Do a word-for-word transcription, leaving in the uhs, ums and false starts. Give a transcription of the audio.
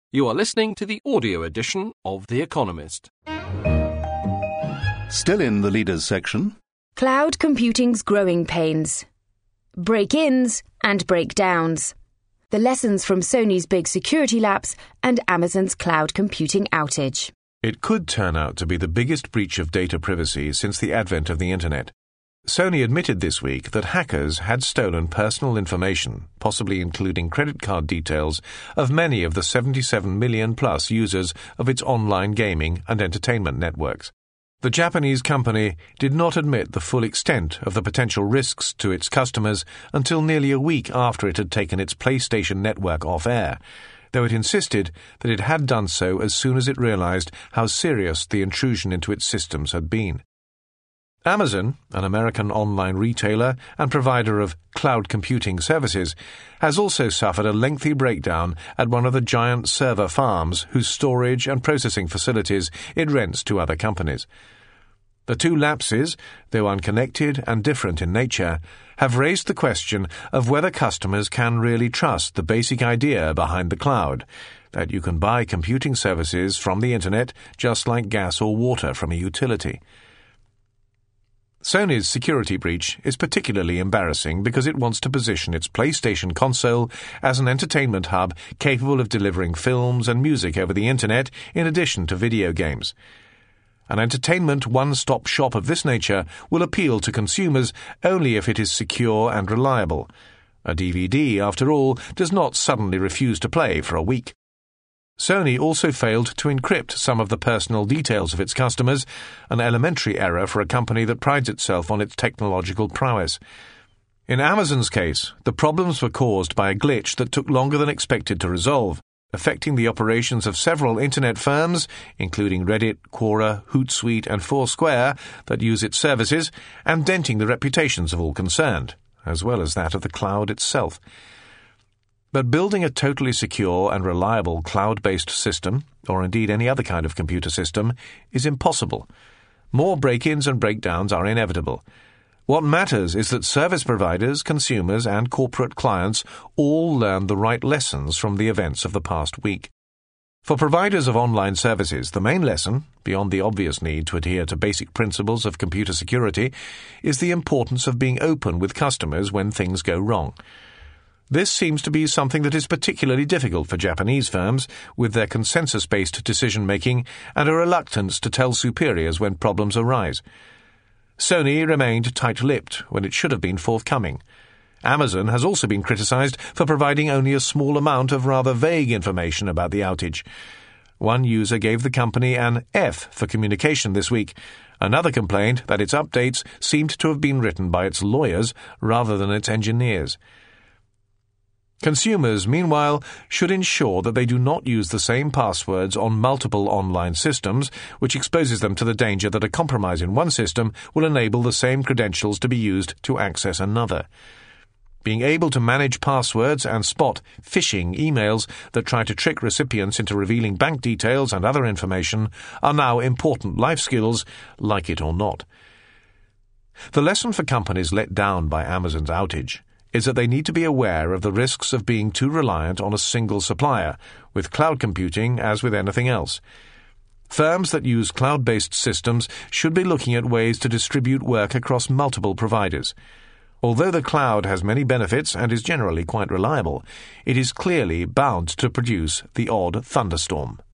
You are listening to the audio edition of The Economist. Still in the leaders section. Cloud computing's growing pains. Break-ins and breakdowns. The lessons from Sony's big security lapse and Amazon's cloud computing outage. It could turn out to be the biggest breach of data privacy since the advent of the Internet. Sony admitted this week that hackers had stolen personal information, possibly including credit card details, of many of the seventy-seven million plus users of its online gaming and entertainment networks. The Japanese company did not admit the full extent of the potential risks to its customers until nearly a week after it had taken its PlayStation network off air, though it insisted that it had done so as soon as it realized how serious the intrusion into its systems had been. Amazon, an American online retailer and provider of cloud computing services, has also suffered a lengthy breakdown at one of the giant server farms whose storage and processing facilities it rents to other companies. The two lapses, though unconnected and different in nature, have raised the question of whether customers can really trust the basic idea behind the cloud, that you can buy computing services from the Internet just like gas or water from a utility. Sony's security breach is particularly embarrassing because it wants to position its PlayStation console as an entertainment hub capable of delivering films and music over the Internet in addition to video games. An entertainment one-stop shop of this nature will appeal to consumers only if it is secure and reliable. A D V D, after all, does not suddenly refuse to play for a week. Sony also failed to encrypt some of the personal details of its customers, an elementary error for a company that prides itself on its technological prowess. In Amazon's case, the problems were caused by a glitch that took longer than expected to resolve, affecting the operations of several Internet firms, including Reddit, Quora, Hootsuite, and Foursquare, that use its services, and denting the reputations of all concerned, as well as that of the cloud itself. But building a totally secure and reliable cloud-based system, or indeed any other kind of computer system, is impossible. More break-ins and breakdowns are inevitable. What matters is that service providers, consumers, and corporate clients all learn the right lessons from the events of the past week. For providers of online services, the main lesson, beyond the obvious need to adhere to basic principles of computer security, is the importance of being open with customers when things go wrong. This seems to be something that is particularly difficult for Japanese firms, with their consensus-based decision-making and a reluctance to tell superiors when problems arise. Sony remained tight-lipped when it should have been forthcoming. Amazon has also been criticized for providing only a small amount of rather vague information about the outage. One user gave the company an F for communication this week. Another complained that its updates seemed to have been written by its lawyers rather than its engineers. Consumers, meanwhile, should ensure that they do not use the same passwords on multiple online systems, which exposes them to the danger that a compromise in one system will enable the same credentials to be used to access another. Being able to manage passwords and spot phishing emails that try to trick recipients into revealing bank details and other information are now important life skills, like it or not. The lesson for companies let down by Amazon's outage is that they need to be aware of the risks of being too reliant on a single supplier, with cloud computing as with anything else. Firms that use cloud-based systems should be looking at ways to distribute work across multiple providers. Although the cloud has many benefits and is generally quite reliable, it is clearly bound to produce the odd thunderstorm.